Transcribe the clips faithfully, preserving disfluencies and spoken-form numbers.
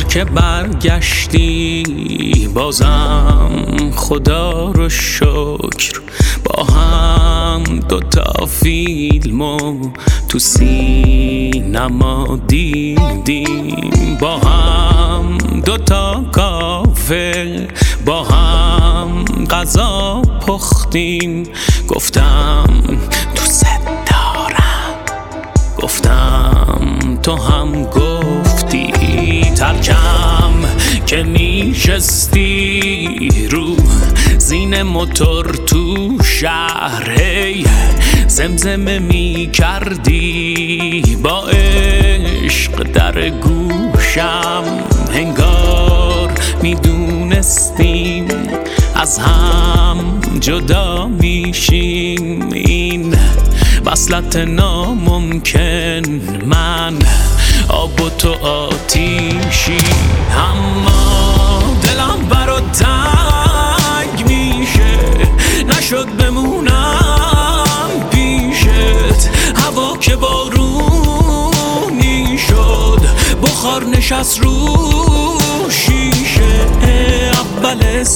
که برگشتی بازم خدا رو شکر، با هم دوتا فیلمو تو سینما دیدیم، با هم دوتا کافه با هم غذا پختیم. گفتم دوست دارم، گفتم تو هم گفتی. ترکم که میشستی رو زین موتور تو شهر، هی زمزمه میکردی با عشق در گوشم. انگار میدونستیم از هم جدا میشیم، این وصلت ناممکن، من آب و تو آتیشی. اما دلم برات تنگ میشه، نشد بمونم پیشت. هوا که بارونی شد، بخار نشست رو شیشه. اول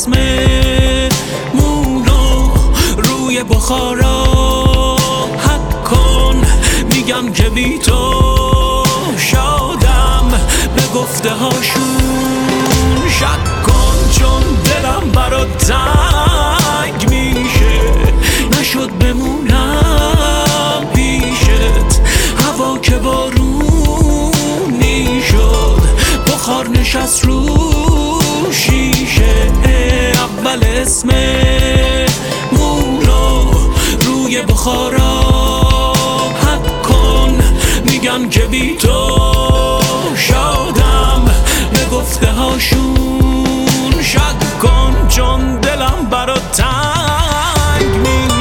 اسممونو روی بخارا حک کن، میگم که بی تو شادم، به گفته هاشون شک کن. چون دلم برات تنگ میشه، نشد بمونم پیشت. هوا که بارونی شد، بخار نشست رو شیشه. اول اسممونو روی بخارا حک کن، میگن که بی تو شادم، به گفته هاشون شک کن. چون دلم برات تنگ میشه.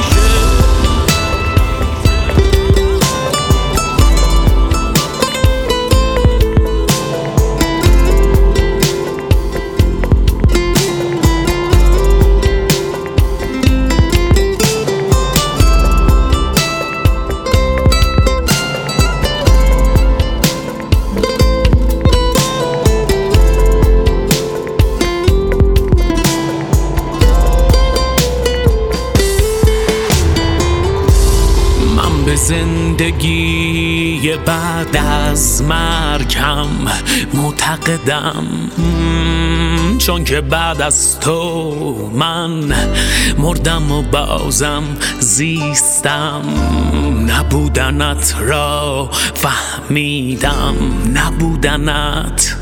زندگی بعد از مرگم معتقدم، چون که بعد از تو من مردم و بازم زیستم. نبودنت را فهمیدم، نبودنت،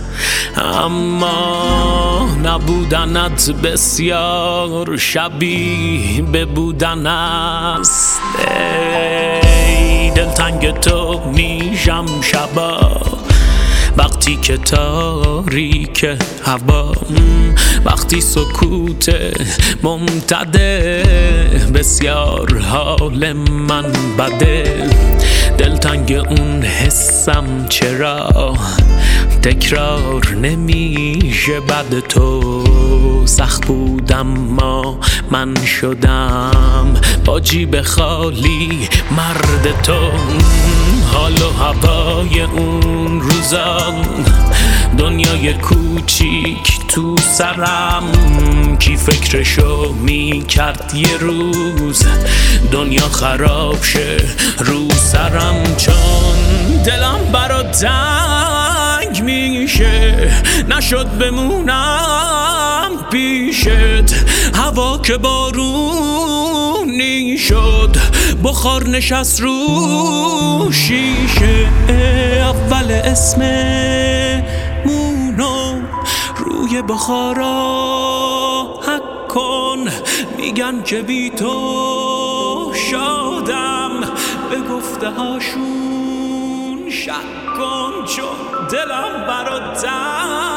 اما نبودنت بسیار شبیه به بودن است. ای دلتنگ تو میشم شبا، وقتی که تاریک هوا، وقتی سکوت ممتده، بسیار حال من بده. دلتنگ اون حسم چرا تکرار نمیشه بعد تو. سخت بودم ما من شدم با جیب خالی مرد تو. حال و هوای اون روزا، دنیای کوچیک تو سرم، کی فکرشو میکرد یه روز دنیا خراب شه رو سرم. چون دلم برات تنگ میشه، نشد بمونم پیشت. هوا که بارونی شد، بخار نشست رو شیشه. اول اسممونو روی بخارا حک کن، میگن که بی تو شادم، به گفته هاشون شک کن. چون دلم برات